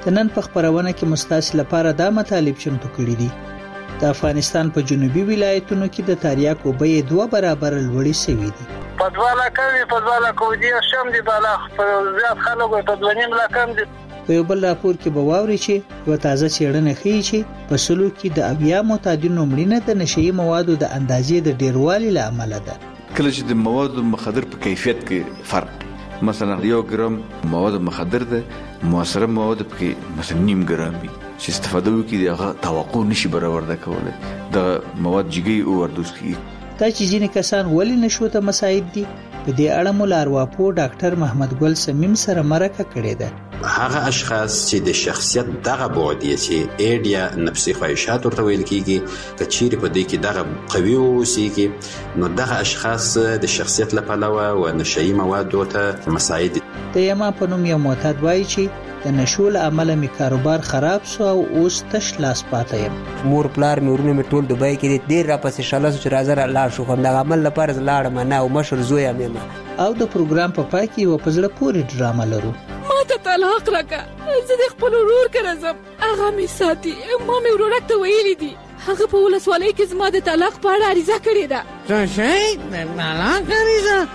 د نن په خبرونه کې مستاسل لپاره دا مطالب چمتو کړي دي. د افغانستان په جنوبي ولایتونو کې د تریاکو بیې 2 برابر لوړې شوې دي. پدواله کوي شم دي بالا زیات خلکو په 2.5 لکم دي. په یو بل راپور کې به واوري چې یو تازه څېړنه ښیي چې په سلو کې د اویا معتادینو مړینه د نشئی موادو د اندازې د ډیروالي له امله ده. کله چې د موادو مخدر په کیفیت کې فرق، مثلا 1 ګرام مواد مخدر ده موثره مواد په مثلا 0.5 ګرام وي چې استفاده وکړي هغه توقع نشي برابر کولای د مواد جګي او وردوس کی. دا چې ځینې کسان ولې نشو ته مساعد دي، په دې اړه مو لارواپو ډاکټر محمد ګل سمیم سره مرکه کړې ده. هغه اشخاص چې د شخصیت دغه بعد چې ایډ یا نفسي خواهشات ورته ویل کیږي، کچېرې په دې کې دغه قوي اوسېږي، نو دغه اشخاص د شخصیت لپاره او نشئی موادو ته مساعد دي. د یما په نوم یو معتاد وایي چې د نشو له امله می کاروبار خراب سو او اوس تش لاس پاتې یم. مور پلار مې ورونه مې ټول دوبای کې ډیر را پسې شاله چې راځه لاړ شو، کوم د عمل لپاره لاړم نه او مشر زوی یم. او د پروګرام په پای کې و پزړه پوری ډرامه لرو. ما ته طلاق راکړه، زه د خپل ورور کره زم، هغه می ساتي، ما مې ورور ته ویلي دي، هغه په ولسوالۍ کې زما د طلاق په اړه عریضه کړې ده. څه شي د طلاق عریضه؟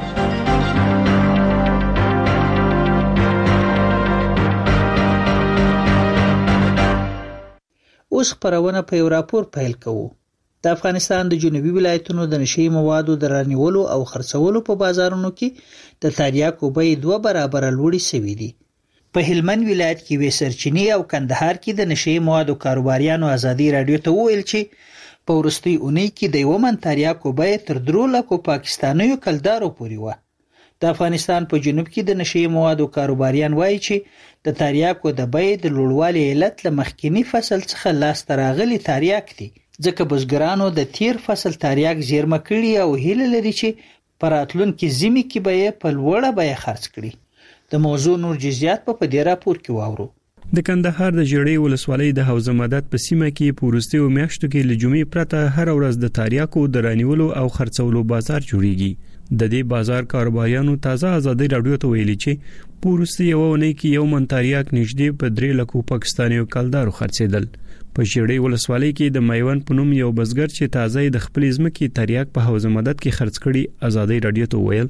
اوس خبرونه په یو راپور پیل کوو. د افغانستان د جنوبي ولایتونو د نشئی موادو د رانیولو او خرڅولو په بازارونو کې د تریاکو بیې 2 برابر لوړې شوې دي. په هلمند ولایت کې وې سرچینی او کندهار کې د نشئی موادو کاروباریانو ازادي رادیو ته وویل چې په ورستۍ اونۍ کې د یو من تریاکو بیې تر 3 لکو پاکستانیو کلدارو پورې و. د افغانستان په جنوب کې د نشئی موادو کاروباریان وایي چې د تریاکو د بیې د لوړوالي علت له مخکینی فصل څخه لاس تراغلي تریاک دي، ځکه بزګرانو د تیر فصل تریاک زیرمه کړي او هیله لري چې په راتلونکي ژمي کې به په لوړه بیه خرڅ کړي. د موضوع نور جزئیات په دې راپور کې واورو. د کندهار د جړې ولسوالۍ د حوزه مدد په سیمه کې په وروستیو میاشتو کې له جمعې پرته هر ورځ د تریاکو د رانیولو او خرڅولو بازار جوړیږي. د دې بازار کاروباریانو تازه ازادي رادیو ته ویلي چې په وروستیو ونې کې یو من تریاک نږدې په 3 لکو پاکستانیو کلدارو خرڅېدل. په جړې ولسوالۍ کې د میوند په نوم یو بزګر چې تازه د خپل ځمکې تریاک په حوزه مدد کې خرڅ کړي ازادي رادیو ته ویل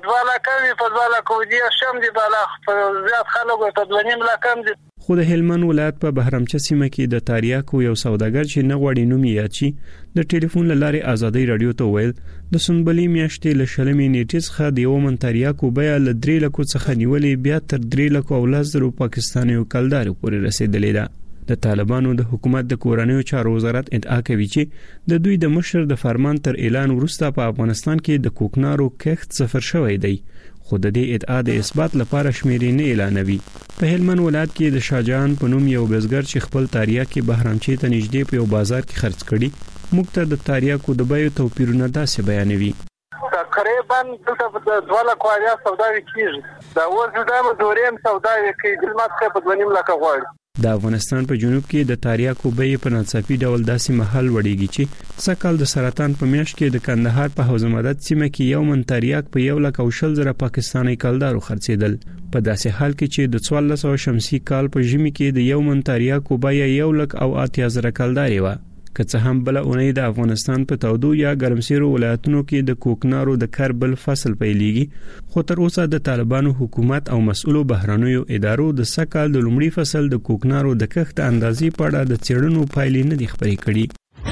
پدواله کوي شم دي بالا زیات خلکو په 2.5 لکم دي. خو د هلمند ولایت په بهرمچه سیمه کې د تریاکو یو سوداګر چې نه غوړي نوم یاد شي د ټلیفون لارې ازادي رادیو ته ویل د سنبلي میاشتې له شلمې نیټې څخه د یو من تریاکو بیه له 3 لکو څخه نیولې بیا تر 3 لکو او 10 پاکستانیو کلدارو پورې رسیدلې ده. د طالبانو د حکومت د کورنیو چارو وزارت ادعا کوي چې د دوی د مشر د فرمان تر اعلان وروسته په افغانستان کې د کوکنارو کښت صفر شوی دی، خو د دې ادعا د اثبات لپاره شمیرې نه اعلانوي. په هلمند ولایت کې د شاهجهان په نوم یو بزګر چې خپل تریاکي بهرامچې ته نږدې په یو بازار کې خرڅ کړي، موږ ته د تریاکو د بیو توپیرونه داسې بیانوي. تقریبا دلته 2 لکو یا سوداوي کیږي، دا اوس د دوریم سوداوي کې د ماته په 2.5 لکه غواړي. د افغانستان په جنوب کې د تریاکو بیې په ناڅاپي ډول داسې محل وړيږي چې سکهال د سرطان په میاشت کې د کندهار په حوزه مدد سیمه کې یو من تریاک په 1,20,000 پاکستاني کلدارو خرڅېدل، په داسې حال کې چې د 1400 شمسي کال په ژمي کې د یو من تریاکو بیه 1,80,000 کلداري و. که څه هم بل اونۍ د افغانستان په تودو یا ګرمسیرو ولایتونو کې د کوکنارو د کربل فصل پیلېږي، خو تر اوسه د طالبانو حکومت او مسؤلو بهرنیو ادارو د سکهال د لومړي فصل د کوکنارو د کښت اندازې په اړه د څېړنو پایلې نه دي خبرې کړي.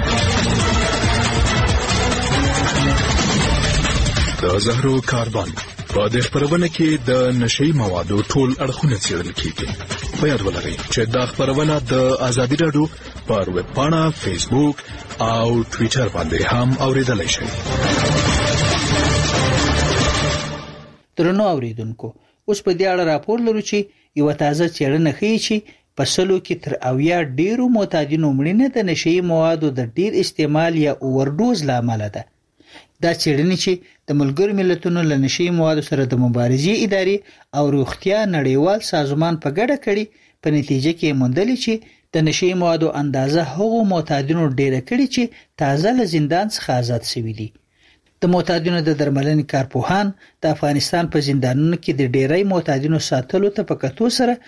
د زهرو کاربن په دې خبرونه کې د نشئی موادو ټول اړخونه څېړل کیږي. په یاد ولرئ چې دا خبرونه د ازادي رادیو پر ویب پاڼه، فیسبوک او ټوئیټر باندې هم اوریدلای شئ. درنو اوریدونکو، اوس په دې اړه راپور لرو چې یو تازه څېړنه ښیي چې په سلو کې تر 80 ډیرو معتادینو مړینه د نشئی موادو د ډیر استعمال یا اوورډوز لامل ده. دا څېړنې چې د ملګرو ملتونو له نشئی موادو سره د مبارزې ادارې او روغتیا نړیوال سازمان په ګډه کړي، په نتیجه کې موندل چې د نشئی موادو اندازه هغو معتادینو ډیره کړي چې تازه له زندان څخه آزاد شوي دي. د معتادینو د درملنې کارپوهان د افغانستان په زندانونو کې د ډیری معتادینو ساتلو ته په کتو سره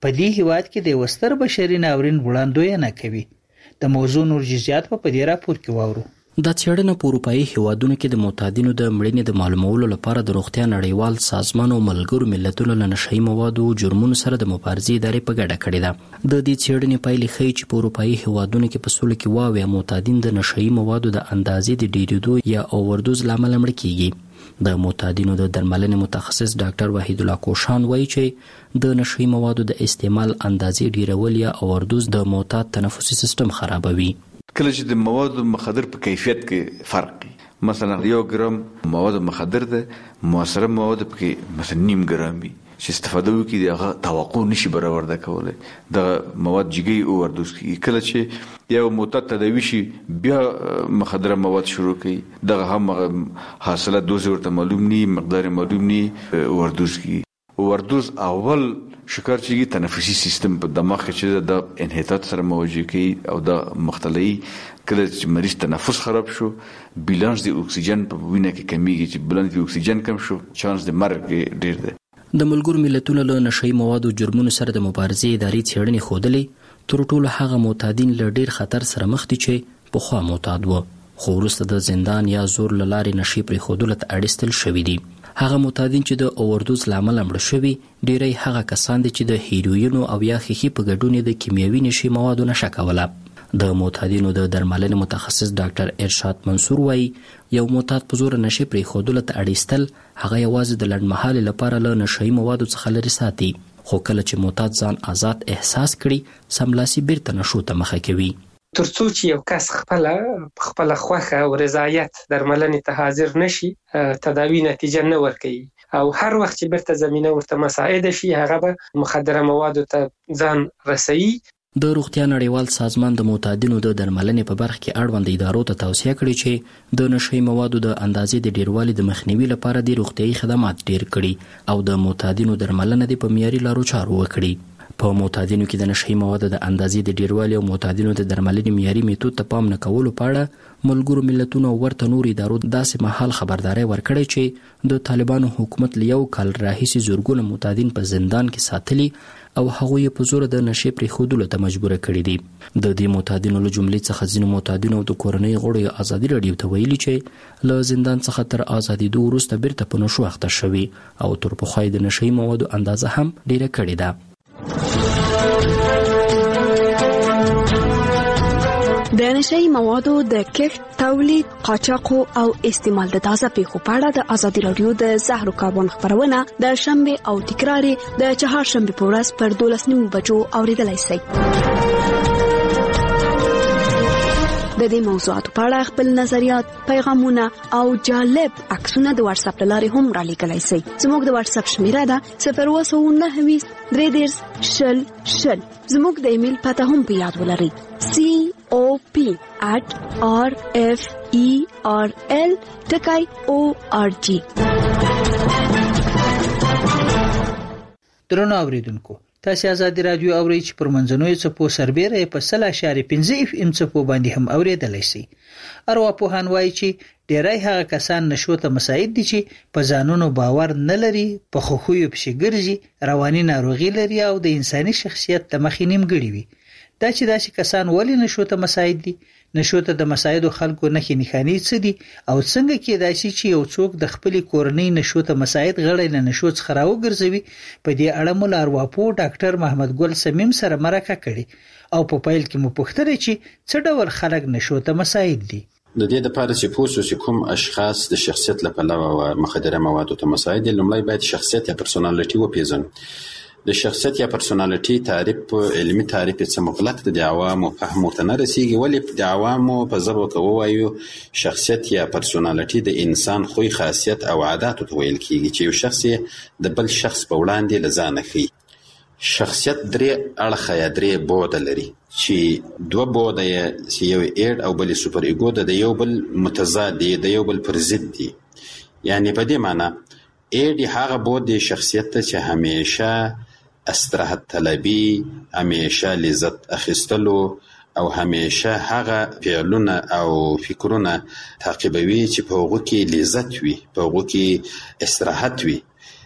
په دې هیواد کې د وستر بشري ناورین وړاندوینه کوي. د موضوع نور جزئیات په دې راپور کې واورو. دا څېړنه په اروپایي هیوادونو کې د معتادینو د مړینې د معلومولو لپاره د روغتیا نړیوال سازمان او ملګرو ملتونو له نشهیي موادو جرمونو سره د مبارزې ادارې په ګډه کړې ده. د دې څېړنې پایلې ښیي چې په اروپایي هیوادونو کې په سلو کې واویا معتادین د نشهیي موادو د اندازې د ډېرېدو یا اووردوز له امله مړه کیږي. د معتادینو د درملنې متخصص ډاکټر وحید الله کوشان وایي چې د نشهیي موادو د استعمال اندازې ډېرول یا اووردوز د معتاد تنفسي سیستم خرابوي. کله چې د موادو مخدر په کیفیت کې فرق وي، مثلا 1 ګرام مواد مخدر ده مؤثره مواد په مثلا 0.5 ګرام وي چې استفاده وکړي دغه توقع نشي برآورده کولای، د مواد جګي اووردوز کیږي. کله چې یو معتاد تداوی شي بیا مخدره مواد شروع کوي، دغه هم حاصله دوز ورته معلوم ني، مقدار معلوم ني، اووردوز کیږي. اووردوز اول شکر چې تنفسي سیستم په دماغ کې چې د انحطاط سره مواجه کوي او د مختلفي کله چې مریض تنفس خراب شو، بیلانس د اکسیجن په وینه کې کمیږي، چې بیلانس د اکسیجن کم شو چانس د مرګ ډیر دی. د ملګرو ملتونو له نشهیي موادو جرمونو سره د مبارزې ادارې څېړنې ښودلې تر ټولو هغه معتادین له ډیر خطر سره مخ دي چې پخوا معتاد و خو وروسته د زندان یا زور له لارې نشې پرېښودلو ته اړیستل شوي دي. هغه معتادین چې د اووردوز له امله مړه شوي ډیری هغه کسان دي چې د هیروینو او یا ښیښې په ګډون د کیمیاوي نشي موادو نشه کوله. د معتادینو د درملنې متخصص ډاکټر ارشاد منصور وایي یو معتاد په زور نشې پرېښودلو ته اړیستل هغه یوازې د لنډمهالې لپاره له نشهیي موادو څخه لرې ساتي، خو کله چې معتاد ځان آزاد احساس کړي سملاسي بیرته نشو ته مخه کوي. ترڅو چې یو کس خپل خوښه او رضایت درملنې ته حاضر نشي تداوی نتیجه نه ورکوي او هر وخت چې بیرته زمینه ورته مساعده شي هغه به مخدره موادو ته ځان رسوي. د روغتیا نړیوال سازمان د معتادینو د درملنې په برخه کې اړوند ادارو ته توصیه کړې چې د نشهیي موادو د اندازې د ډیروالي د مخنیوي لپاره د روغتیايي خدمات ډیر کړي او د معتادینو درملنه د په معیاري لارو چارو وکړي. په معتادینو کې د نشهیي موادو د اندازې د ډیروالي او معتادینو د درملنې معیاري میتود ته پام نه کولو په اړه ملګرو ملتونو او ورته نور ادارو داسې مهال خبرداری ورکړی چې د طالبانو حکومت له 1 کال راهیسې زورګونه معتادین په زندان کې ساتلي او هغوی په زور د نشې پرېښودلو ته مجبوره کړي دي. د دې معتادینو له جملې څخه ځینو معتادینو او د کورنۍ غړو ازادي راډیو ته ویلي چې له زندان څخه تر ازادېدو وروسته بیرته په نشو اخته شوي او تر پخوا د نشهیي موادو اندازه هم ډیره کړې ده. د نشهیي موادو د کښت، تولید، قاچاق او استعمال د تازه پیښو په اړه د ازادي راډیو د زهرو کاربن خبرونه د شنبه او تکرار د چهارشنبه په ورځ پر 12:09 بجو اوریدلای شئ. د دې موضوعاتو په اړه خپل نظریات، پیغامونه او جالب عکسونه د واتس اپ لارې هم را لیږلی شئ. زموږ د واتس اپ شمیره ده 029 310 زموږ د ایمیل پته هم په یاد ولرئ cop@referl.org. درنو اوریدونکو، تاسو آزادي رادیو اورئ چې پر منځنوي څپو سربېره په 0.5 FM څپو باندې هم اوریدلای شئ. ارواپوهان وایي چې ډیری هغه کسان نشو ته مساعد دي چې په ځانونو باور نه لري، په خوخویو پسې ګرځي، رواني ناروغي لري او د انساني شخصیت له مخې نیمګړي وي. دا چې داسې کسان ولې نشو ته مساعد دي؟ نشو ته د مساعدو خلکو نښې نښانې څه دي او څنګه کېدای شي چې یو څوک د خپلې کورنۍ نشو ته مساعد غړی له نشو څخه راوګرځوي؟ په دې اړه مو له ارواپوه ډاکټر محمد ګل سمیم سره مرکه کړې او په پیل کې مو پوښتنه چې څه ډول خلک نشو ته مساعد دي. د دې لپاره چې پوه شو چې کوم اشخاص د شخصیت له پلوه او مخدره موادو ته مساعد دي، لومړی باید شخصیت یا پرسونالټي وپېژنو. د شخصیت یا پرسونالټي تعریف علمي تعریف څه مغلق د عوامو فهم ورته نه رسیږي، ولې د عوامو په ژبه کې ووایو شخصیت یا پرسونالټي د انسان خوی، خاصیت او عاداتو ته ویل کیږي چې یو شخص د بل شخص په وړاندې لزانه ښیي. شخصیت درې اړخه یا درې بعده لري چې دوه بعده چې یو ایډ او بل سوپر ایګو د یو بل متضاد دي، د یو بل پر ضد دي. یعنی په دې معنی ایډ هغه بعد دی شخصیت ته چې همیشه استراحت طلبي، همیشه لذت اخیستلو او همیشه هغه فعلونه او فکرونه تعقیبوي چې په هغو کې لذت وي، په هغو کې استراحت وي.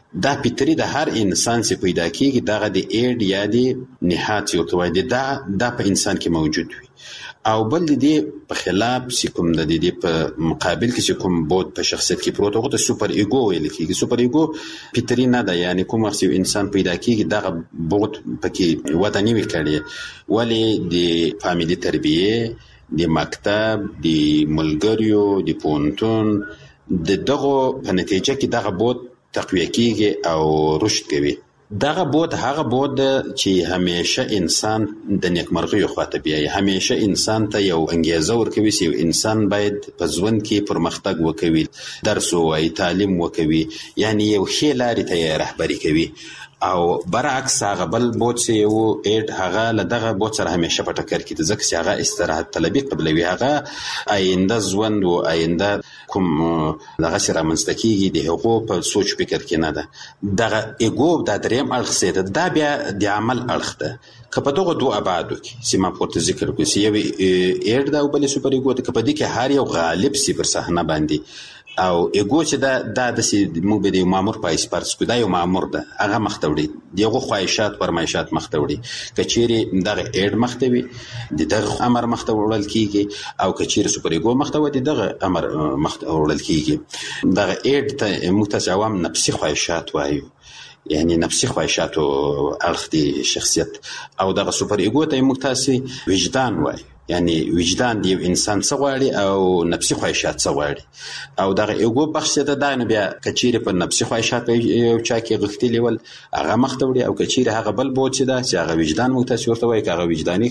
دا فطري د هر انسان چې پیدا کیږي دغه د ایډ یا د نهاد یو توای دا په انسان کې موجود وي. او بل د دې په خلاف چې کوم د دې په مقابل کې چې کوم بود په شخصیت کې پروت هغه ته سوپر ایګو ویل کیږي. سوپر ایګو فطري نه ده، یعنی کوم وخت یو انسان پیدا کیږي دغه بود پکې وته نه وی کړي، ولی د فامیلی تربیه، د مکتب، د ملګریو، د پونتون دغه په نتیجه کې دغه بود تقویه کیږي او رشد کوي. دغه بود هغه بود چې همیشه انسان د نیکمرغۍ خواته بیایي، همیشه انسان ته یو انګیزه ورکوي چې یو انسان باید په ژوند کې پرمختګ وکوي، درس ووایي، تعلیم وکوي، یعنی یو ښې لارې ته یې رهبري کوي. او برعکس هغه بل بود چې یو ایډ هغه له دغه بود سره همیشه په ټکر کې ده، ځکه چې هغه استراحت طلبي قبلوي، هغه آینده ژوند او آینده کوم دغه سره رامنځته کیږي د هغو په سوچ فکر کې نه ده. دغه ایګو د دریم اړخ سي ده، دا بیا د عمل اړخ ده. که په دغه دوه ابعادو کې چې ما پورته ذکر کړو چې یو ایډ ده او بل سوپر ایګو ده، که په دې کې هر یو غالب سي پر صحنه باندې، او ایګو چې دا د موږ به د مامور په اسپارس کو دا یو مامور ده، هغه مخته وړي دغه خواهشات فرمایشات مخته وړي. کچېری دغه ایډ مخته وي دغه امر مخته وړل کیږي، او کچېری سوپر ایګو مخته وي دغه امر مخته وړل کیږي. دغه ایډ ته متس عوام نفسي خواهشات وایي، یعنی نفسي خواهشات او اړخ دی شخصیت، او دغه سوپر ایګو ته متس وجدان وایي، یعنی وجدان دی انسان څه غواړي او نفسي خواهشات څه غواړي. او دغه ایګو بخش ته دا نه بیا کچېری په نفسي خواهشات یو چا کې غښتلی ول هغه مخته وړي، او کچېری هغه بل بود چې دا چې هغه وجدان متس ورته وایي، هغه وجداني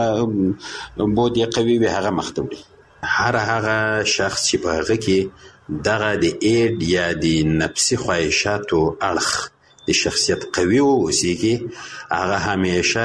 دغه بود یې قوي وي هغه مخته وړي. هر هغه شخص چې په هغه کې دغه د ایډ یا د نفسي خواهشاتو اړخ د شخصیت قوي اوسېږي، هغه همیشه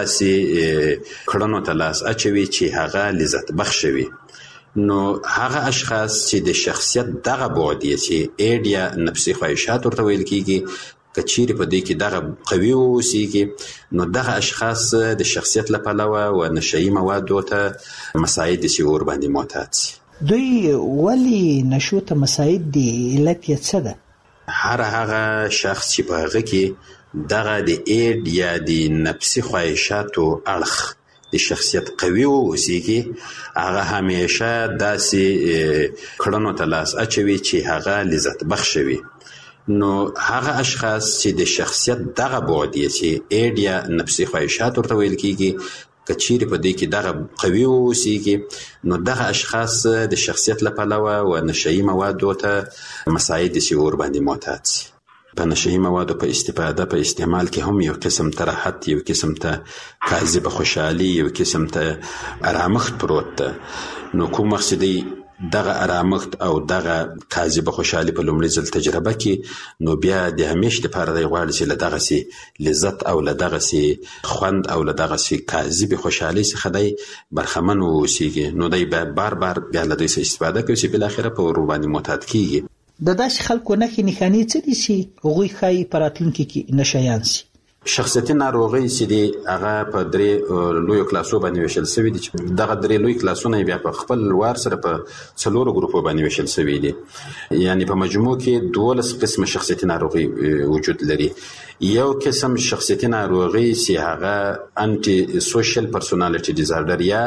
داسې کړنو ته لاس اچوي چې هغه لذت بخش وي. نو هغه اشخاص چې د شخصیت دغه بعد یې چې ایډ یا نفسي خواهشات ورته ویل کیږي، کچېرې په دې کې دغه قوي اوسېږي، نو دغه اشخاص د شخصیت له پلوه و نشهیي موادو ته مساعد سي ور باندې معتاد سي. دوی ولی نشو ته مساعد دي؟ علت یې څه ده؟ هر هغه شخص چې په هغه کې دغه د ایډ یا د نفسي خواهشاتو اړخ د شخصیت قوي اوسېږي، هغه همیشه داسې کړنو ته لاس اچوي چې هغه لذت بخش وي. نو هغه اشخاص چې د شخصیت دغه بعد یې چې ایډ یا نفسي خواهشات ورته ویل کیږي، کچېری په دې کې دغه قوي اوسېږي، نو دغه اشخاص د شخصیت له پلوه و نشهیي موادو ته مساعد سي ور باندې معتاد سي. په نشهیي موادو په استفاده په استعمال کې هم یو قسم تراحت، یو قسم ته کاذب خوشحالي، یو قسم ته آرامښت پروت ده. نو کوم مقصدی دغه آرامښت او دغه کاذب خوشحالي په لومړي ځل تجربه کې، نو بیا د همیشه لپاره دی غواړي چې له دغه سي لذت او له دغه سي خوند او له دغه سي کاذب خوشحالي څخه دی برخمن اوسېږي. نو دی بار بار بیا له دوی څخه استفاده کوي چې بل اخره په ور باندې معتاد کیږي. د داسې خلکو نښې نښانې څه دي چې هغوی ښایي په راتلونکي کې نشهیان سي؟ شخصیتي ناروغۍ چې دی هغه په درې لویو کلاسو باندې ویشل شوي دي، چې دغه درې لوی کلاسونه بیا په خپل وار سره په 4 ګروپو باندې ویشل شوي دي. یعنی په مجموع کې 12 قسمه شخصیتي ناروغۍ وجود لري. یو قسم شخصیتي ناروغي چې هغه انټي سوشل پرسونالټي ډیزارډر یا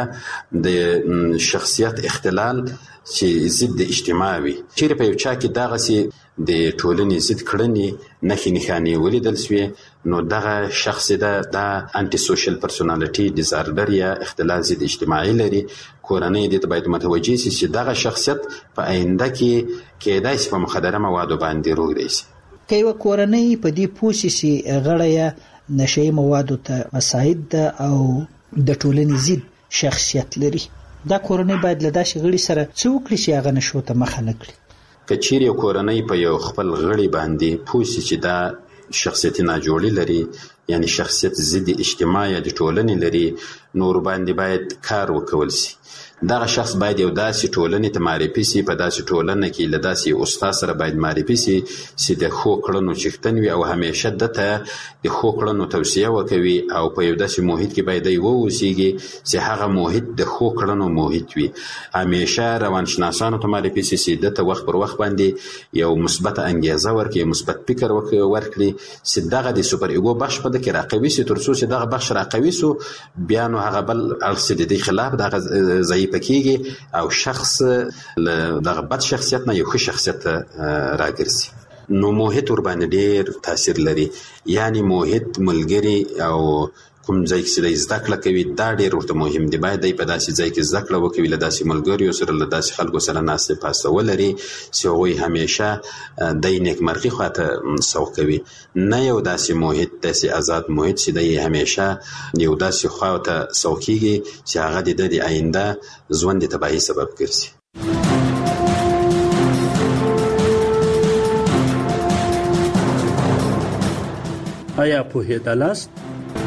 د شخصیت اختلال چې ضد اجتماعي وي، چې په یو چا کې دغه سي د ټولنې ضد کړنې نښې نښانې ولیدل شوې، نو دغه شخص د انټي سوشل پرسونالټي ډیزارډر یا اختلال ضد اجتماعي لري. کورنۍ دې ته باید متوجه شي چې دغه شخصیت په آینده کې کېدای شي په مخدره موادو باندې روږدی شي. که یو کورنۍ په دې پوه شي غړی یې نشهیي موادو ته مساعد ده او د ټولنې ضد شخصیت لري، دا کورنۍ باید له داسې غړي سره څه وکړي چې هغه نشو ته مخه نه کړي؟ که چیرې یو کورنۍ په یو خپل غړي باندې پوه شي چې دا شخصیتي ناجوړي لري، یعنی شخصیت ضد اجتماعي د ټولنې لري، نور باندې باید کار وکول شي. دغه شخص باید یو داسې ټولنې ته معرفي سي، په داسې ټولنه کې له داسې استاد سره باید معرفي سي چې د ښو کړنو څښتن وي او همیشه دته د ښو کړنو توصیه وکوي او په یو داسې محیط کې باید دی واوسیږي چې هغه محیط د ښو کړنو محیط وي. همیشه روانشناسانو ته معرفي سي چې دته وخت پر وخت باندې یو مثبت انګیزه ورکړي، مثبت فکر ورکړي چې دغه د سوپر ایګو بخش په دې کې راقوي سي، تر څو چې دغه بخش راقوي سو بیا نو هغه بل اړخ د دې خلاف دغه ضعیف پکېږي او شخص له دغه بد شخصیت نه یو ښه شخصیت راګرځي. نو محیط ور باندې ډېر تاثیر لري، یعنی محیط ملګري او کوم ځای کې چې زده کړه کوي دا ډېر ورته مهم دی. باید دی په داسې ځای کې زده کړه وکوي، له داسې ملګریو سره له داسې خلکو سره ناستې پاسته ولري چې هغوی همیشه دی نیکمرغي خواته سوق کوي، نه یو داسې محیط، داسې آزاد محیط چې دی همیشه یو داسې خواته سوق کېږي چې هغه د ده د آینده ژوند د تباهي سبب ګرځي. آیا پوهېدلاست؟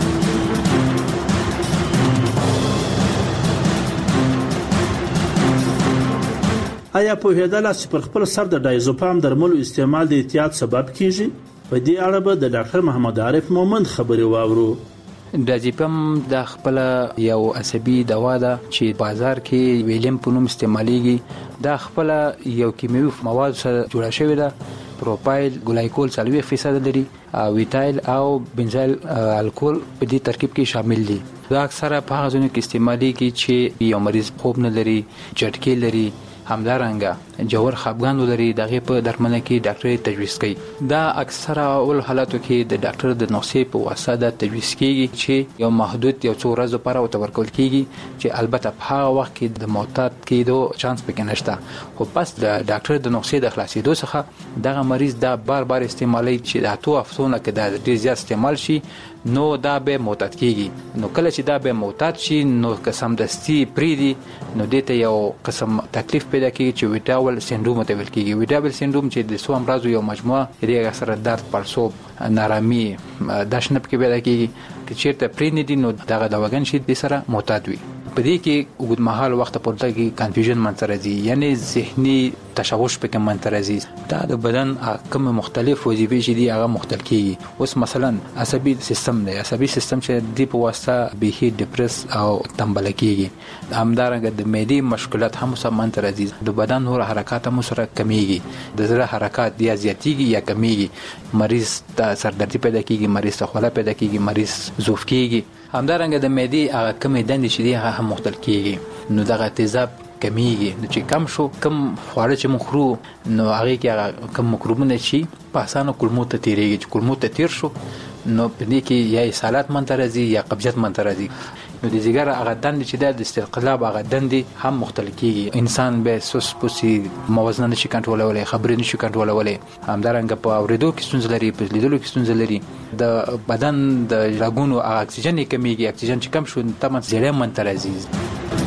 آیا پوهېدلاست چې پر خپل سر د ډایزوپام درملو استعمال د احتیاط سبب کیږي؟ په دې اړه به د ډاکټر محمد عارف مومند خبرې واورو. ډایزوپام د خپل یو عصبي دوا ده چې بازار کې ویلیم په نوم استعمالېږي. دا خپل یو کیمیاوي مواد سره جوړه شوې ده. پروپایل ګلایکول 40% لري، ویتایل او بنزایل الکول په دې ترکیب کې شامل دي. دا اکثره په هغه ځایونو کې استعمالېږي چې یو مریض خوب نه لري، جټکې لري، همدارنګه جوړ خپګان ولري، دغه په درملنه کې ډاکټر تجویز کوي. دا اکثره اول حالاتو کې د ډاکټر د نسخې په واسطه د تجویز کیږي چې یو محدود یو څو ورځې لپاره ورکول کیږي چې البته په هغه وخت کې د معتاد کېدو چانس پکې نشته. خو پس د ډاکټر د نسخې د خلاصېدو څخه دغه مریض دا بار بار استعمالي چې د 2 هفتو نه کې دا ډیر زیات استعمال شي نو دا به معتاد کیږي. نو کله چې دا به معتاد شي نو قسم دستی پریدي نو دته یو قسم تکلیف پیدا کیږي چې ویټاول سندروم ته ویل کیږي. ویټاول سندروم چې د سو امراض یو مجموعه دی سره درد، پړسوب، نارامي، داشنه کې پیدا کیږي. چې چیرته پریدي نو دغه دواګان شي د سره معتاد وي. په دې کې اوږد مهال وخت پورته کې کنفیوژن منځ راځي، یعنی ذهني تشوش پکې منځ راځي. دا د بدن کوم مختلف وظیفې چې دي هغه مختل کیږي. اوس مثلا عصبي سیستم دی، عصبي سیستم چې د په واسطه به ډیپرس او تنبل کیږي. همدارنګه د معدې مشکلات هم سره منځ راځي. د بدن نور حرکات هم سره کمیږي، د زړه حرکات یا زیاتیږي یا کمیږي. مریض ته سردردي پیدا کیږي، مریض ته خوله پیدا کیږي، مریض ضعف کیږي. همدارنګه د معدې هغه کمې دندې چې دي هغه هم مختل کیږي. نو دغه تیزاب کمیږي. نو چې کم شو، کم خواړه چې مخرو نو هغه کې هغه کم مکروبونه چې په اسانه کولمو ته تیریږي. چې کولمو ته تیر شو نو په دې کې یا اسهالات منځ راځي یا قبضیت منځ راځي. نو د ځګر هغه دندې چې د استقلاب هغه دندې هم مختل کیږي. انسان به سوس پوسی موازنه نشي کنټرولولای، خبرې نشي کنټرولولای. همدارنګه په اوریدو کې ستونزې لري، په لیدلو کې ستونزې لري. د بدن د رګونو اکسیجن کمیږي. اکسیجن چې کم شو تمن زړه منځ راځي.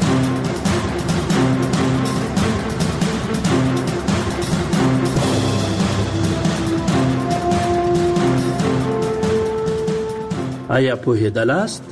آیا پوهېدلاست؟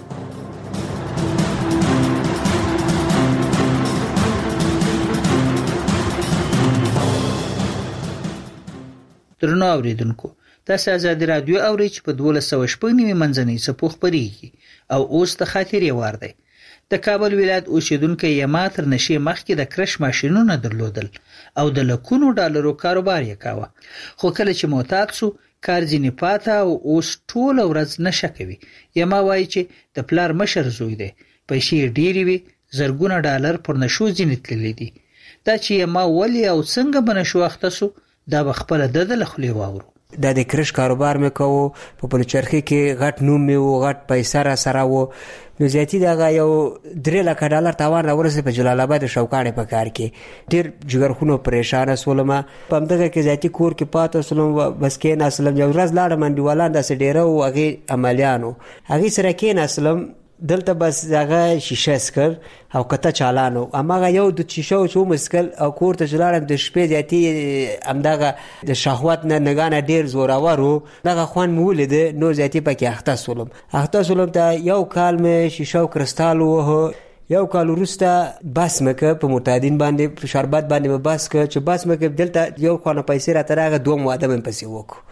درنو اوریدونکو، تاسو آزادي رادیو اورئ چې په 1290 منځنۍ څپو خبرېږي او اوس د خاطرې وار دی. د کابل ولایت اوسیدونکو یما تر نشي مخکې د کرش ماشینونه درلودل او د لکونو ډالرو کاروبار یې کاوه. خو کله چې معتاد شو کار ځینې پاته او اوس ټول ورځ نشه کوي. یما وایي چې د پلار مشر زوی دی، پیسې ډېرې وي، زرګونه ډالر پر نشو ځینې تللی دي. دا چې یما ولې او څنګه به نشو اخته سو دا به خپله د له خولې واورو. دا د کرش کاروبار مې کوو، په پلچرخي کې غټ نوم مې و، غټ پیسه را سره و. نو زیاتی دغه یو 3 لک ډالر تاوان راورسې په جلال آباد شوکاڼې په کار کې. ډېر جګرخونو پریشانه سولم. په همدغه کې زیاتی کور کې پاته سولم، بس کېناستلم. یو ورځ لاړم انډیوالان داسې ډېره وو، هغې عملیانو، هغې سره کېناستلم. دلته بس هغه شیشه اسکر او کته چالانو اماغه یو د شیشه او مسکل او کور ته جلارم د شپې زیاتی امداغه د شهوت نه نگانه ډیر زوراورو دغه خوان مولید نو زیاتی پکې اخته سولم ته یو کال مې شیشه او کرستال وه یو کال وروسته بس مکه په معتادین باندې شربت باندې بس ک چې بس مکه دلته یو خانه پیسې را ترغه دوه واده من پسې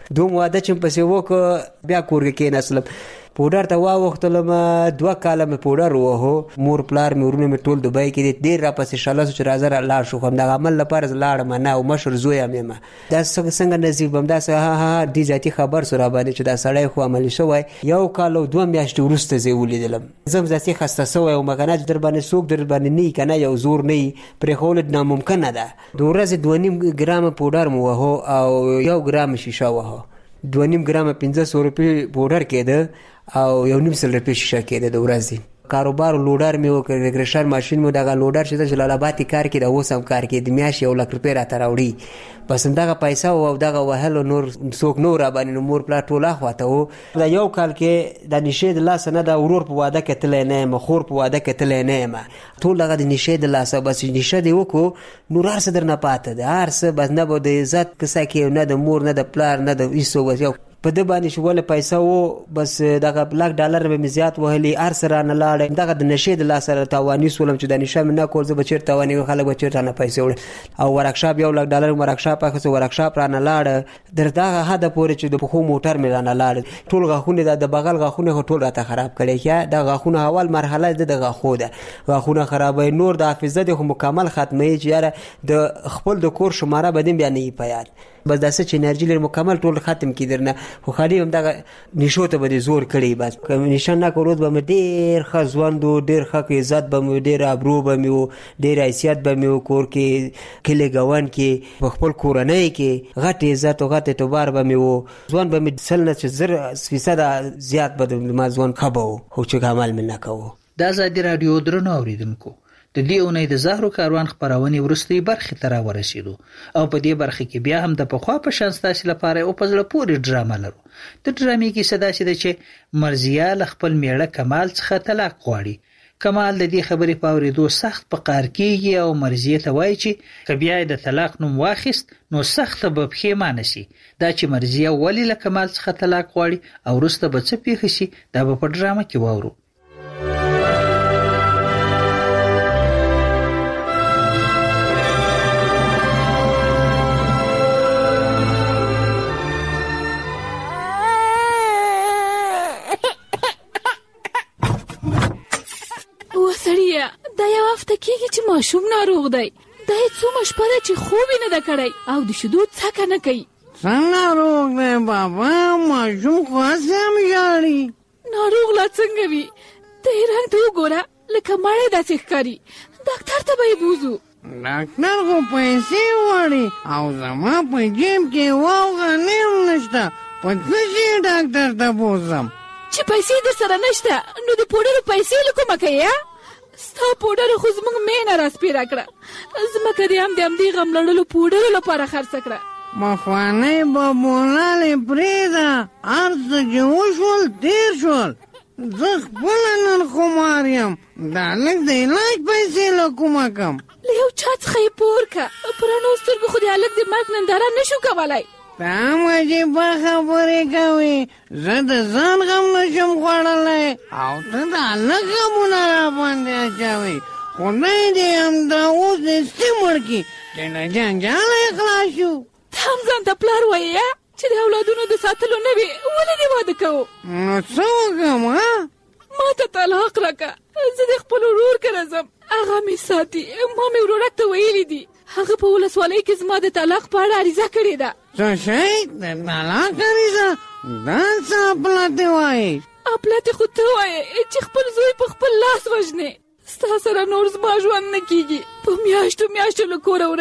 وک بیا کور کې نسلم پودر ته واوختلم 2 کال مې پودر وه مور پلار مې ورونه مې ټول دبي کې ډیر را پسې شلاسو چې راځه الله شو کوم د عمل لپاره لاړم نه او مشر زوی مې دا څنګه نصیب بم دا ها دي ذاتی خبر سره باندې چې دا سړی خو عمل شوی یو کال او 2 میاشتې ورسته زی ولیدلم زم ذاتی خسته سوی او مګنه در باندې سوق در باندې نه کنه یو زور نه پر خول ناممکن ده د ورځ 2.5 ګرام پودر مو وه او 1 ګرام شیشه وه 2.5 ګرام 500 روپۍ پودر کېده او 1.5 روپۍ شیشه کېده د ورځې کاروبار لوډر مې وکړ ریګریشن ماشين مې دغه لوډر چې د جلال آباد کار کې د اوسم کار کې د میاش 1 لک روپۍ را تراوړي بس دغه پیسې او دغه وهلو نور څوک نور باندې مور پلا ټوله خواته وو دا یو کال کې د نشه د لاس نه د ورور په واده کې تل نه مخور په واده کې تل نه ټول دغه د نشه د لاس بس نشه دی وکړو نور هر څه درنه پاته ده هر څه بس نه به د عزت کسه کې نه د مور نه د پلار نه د ایسو بس یو په د باندې شوله پیسې وو بس دغه بلاک ډالر به مزيات وهلي ار سره نه لاړ دغه د نشه د لاس سره تاوانی سولم چې د نشه نه کول زه بچیر تاوانی خلک بچیر نه پیسې وړ او ورکشاپ 1 لک ډالر ورکشاپ اخو ورکشاپ را نه لاړ در دغه هدا پورې چې د خو موټر مې را نه لاړ ټول غاخونه د بغل غاخونه ټول راته خراب کړي چې د غاخونه اول مرحله د غاخو ده غاخونه خرابې نور د حافظه د مکمل ختمه چې یاره د خپل د کور شماره بدین بیا نه پیاد بس داسه چې انرژي لري مکمل ټول ختم کیدرنه خو خالي هم دغه نشو ته به زور کړی بس کوم نشان نه کولود به ډیر خزوندو ډیر حق عزت به ډیر ابرو به میو ډیر حیثیت به میو کور کې کله غوان کې خپل کورنۍ کې غټ عزت او غټ اعتبار به میو ځوان به سلنه 0% زیات به ما ځوان خبو خو چې عمل من نه کوو د ازادي رادیو درنو اوریدونکو د دې اونۍ د زهرو کاروان خبرونه ورستي برخه تر ورسېدو او په دې برخه کې بیا هم د پخوا په شان ستاسو لپاره او په ځل پورې ډرامه لرو د ډرامې کې صدا شي چې مرزیه ل خپل میړه کمال څخه طلاق غواړي کمال د دې خبرې په اوریدو سخت په قهر کېږي او مرزیه ته وایي چې کبیا د طلاق نوم واخیست نو سخت به پښیمانه شي دا چې مرزیه ولی ل کمال څخه طلاق غواړي او ورسته به څه پیښ شي دا په ډرامه کې وورو دا یو هفته کېږي چې ماشوم ناروغ دی دا یې څومره شپه ده چې خوب یې نه ده کړی او د شیدو څکه نه کوي څنګه ناروغ دی بابا ماشوم خو هسې هم ژاړي ناروغ لا څنګه وي ته یې رنګ ته وګوره لکه مړی داسې ښکاري ډاکټر ته به یې بوځو ډاکټر خو پیسې غواړي او زما په جیب کې واوغه نیم نشته په څه شي ډاکټر ته بوځم چې پیسې در سره نشته نو د پوډرو پیسې له کومه کوې ستا پوډر خو زموږ مینه راسپیره کړه زمکه دې هم د همدې غم لړلو پوډرو لپاره خرڅه کړه مخوانۍ بابولالې پرېږده هر څه چې وشول تېر شول زه خپله نن خمار یم دا لږ د علاج پیسې له کومه کم له یو چا څخه یې پور که په رڼو سترګو خو د هلک د مرګ ننداره نه شو کولی ته هم عجیبه خبرې کوې زه د ځان غم نشم خوړلی او ته د هلک غمونه راباندې اچوې خدای دې همدا اوس دستي مړ کړي چې له جنجاله یې خلاص شو ته هم ځان ته پلار وایې چې د اولادونو د ساتلو نه وي ولې دې واده کوو نو څه وکړم ما ته طلاق راکړه زه د خپل ورور کره ځم هغه مې ساتي ما مې ورورک ته ویلي دي هغه په ولسوالۍ کې زما د طلاق په اړه عریضه کړې ده څه شی د طلاق عریضه دا څه اپلاتې وایي اپلاتې خو ته وایې چې خپل زوی په خپل لاس وژنې ستا سره نور زما ژوند نه کېږي په میاشتو میاشتو له کوره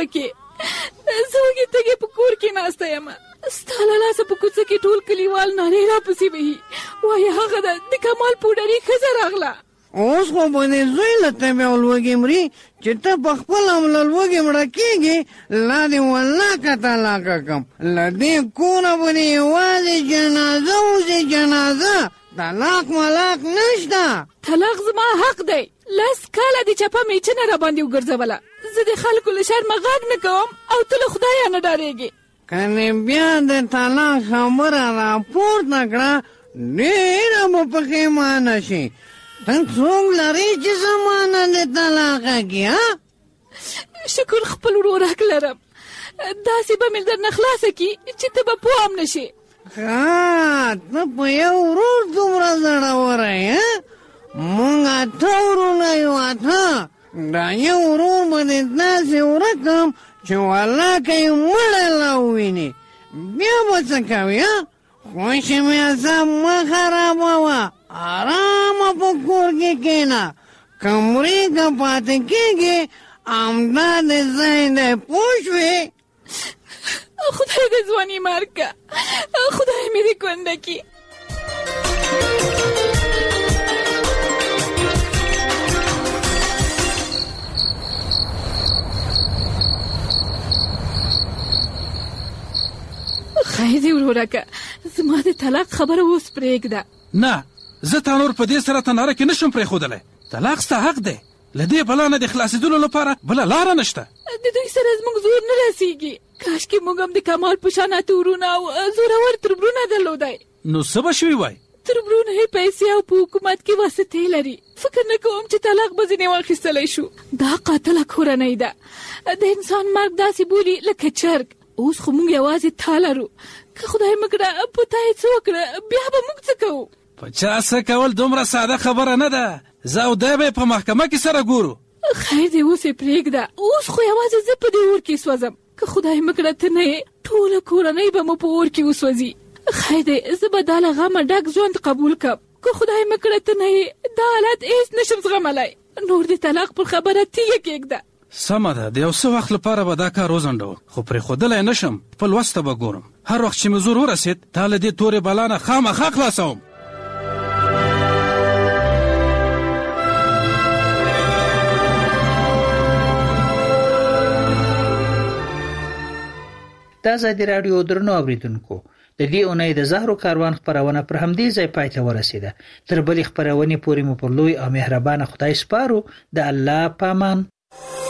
ورکې زه وږې تږې په کور کې ناسته یم ستا له لاسه په کوڅه کې ټول کلیوال نارې راپسې وهي وایي هغه ده د کمال پوډري ښځه راغله اوس خو به دې زوی له طبع لوږې مري چې ته په خپله هم له لوږې مړه کېږې لا دې والله که طلاقه کړم له دې کوره به دې یوازې جنازه وځي جنازه طلاق ملاق نشته طلاق زما حق دی. لاس کاله د چپه میچنه را باندې وګرځوله. زه د خلکو له شرمه غږ نه کوم او ته له خدایه نه ډارېږې. کنې بیا د طلاق خبره راپورته کړه ډېره به پښیمانه شي. ته څوک لرې چې زمانه د طلاقه کې شکر خپل ورورک لرم. داسې به مې درنه خلاصه کي چې ته به پوه هم نه شې. ته په یو ورور دومره زړوره یې. مونږ اته ورونه یو اته. دا یو ورور به دې داسې ورکم چې ولاکه یې مړی لا وویني. بیا به څه کوې خوښې مې اعصاب مه خرابوه. آرامه په کور کې کښېنه. که مرې که پاتې کېږې همدا د ځای دی پوه شوې. خدای دې ځواني مار که. خدای مې دې کونده کي. خیر دې ورورکه زما د طلاق خبره اوس پرېږده. نه زه تا نور په دې سره تناره کې نشم پرېښودلی. طلاق ستا حق دی. له دې بلا نه د خلاصېدلو لپاره بله لاره نشته. د دوی سره زموږ زور نه رسېږي. کاشکې موږ هم د کمال په شان اته ورونه او زورور تربرونه درلودی. نو څه به شوي وای؟ تربرونه یې پیسې او په حکومت کې واسطې لري. فکر نه کوم چې طلاق به ځینې واخیستلی شو. دا قاتله کورنۍ ده. د انسان مرګ داسې بولي لکه چرګ. اوس خو موږ یوازې تا لرو. که خدای مکړه په تا یې څه وکړه بیا به موږ څه کوو؟ په چا څه کول دومره ساده خبره نه ده. زه او دی به یې په محکمه کې سره ګورو. خیر دی اوس یې پرېږده. اوس خو یوازې زه په دې اور کې سوځم. که خدای مکړه ته نه یې ټوله کورنۍ به مو په اور کې وسوځي. خیر دی زه به دا له غمه ډک ژوند قبول کړم. که خدای مکړه ته نه یې دا حالت هېڅ نشم زغملی. نور د طلاق پر خبره تیږه کېږده. سمه ده. د یو څه وخت لپاره به دا کار وځنډوم خو پرېښودلی نشم. خپل وس ته به ګورم. هر وخت چې مې زور ورسېد تا له دې تورې بلا نه خامخا خلاصوم. د ازادي راډیو درنو اوریدونکو د دې اونۍ د زهرو کاروان خپرونه پر همدې ځای پای ته ورسېده. تر بلې خپرونې پورې مو پر لوی او مهربانه خدای سپارو. د الله پامان.